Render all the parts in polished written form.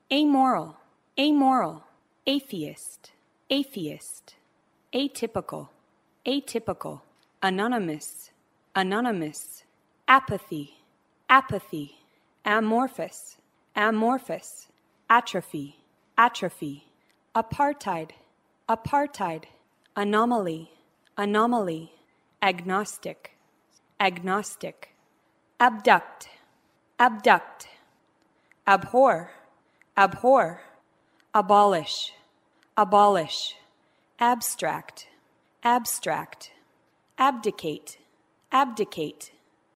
amoral, amoral, atheist, atheist, atypical, atypical, anonymous, anonymous, apathy, apathy, amorphous, amorphous, atrophy, atrophy, apartheid, apartheid, anomaly, anomaly, agnostic, agnostic, abduct, abduct, abhor, abhor, abolish, abolish, abstract, abstract, abdicate, abdicate,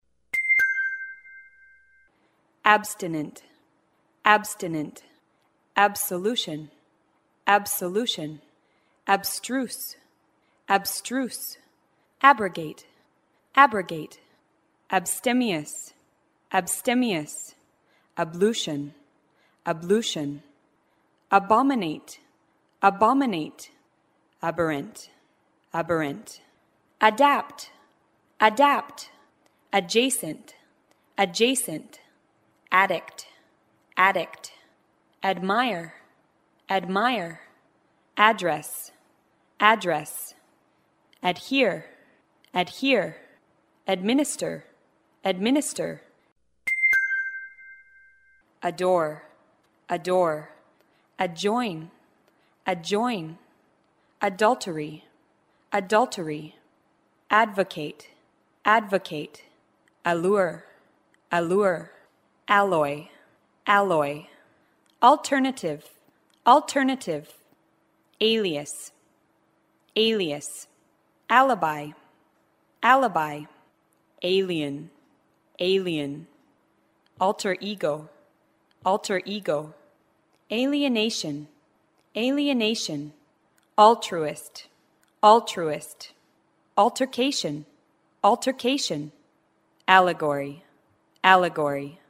abstinent, abstinent, absolution, absolution, abstruse, abstruse, abrogate, abrogate, abstemious, abstemious, ablution, ablution, abominate, abominate, aberrant, aberrant, adapt, adapt, adjacent, adjacent, addict, addict, admire, admire, address, address, adhere, adhere, administer, administer, adore, adore, adjoin, adjoin, adultery, adultery, advocate, advocate, allure, allure, alloy, alloy, alternative, alternative, alias, alias, alibi, alibi, alien, alien, alter ego, alter ego, alienation, alienation, altruist, altruist, altercation, altercation, allegory, allegory,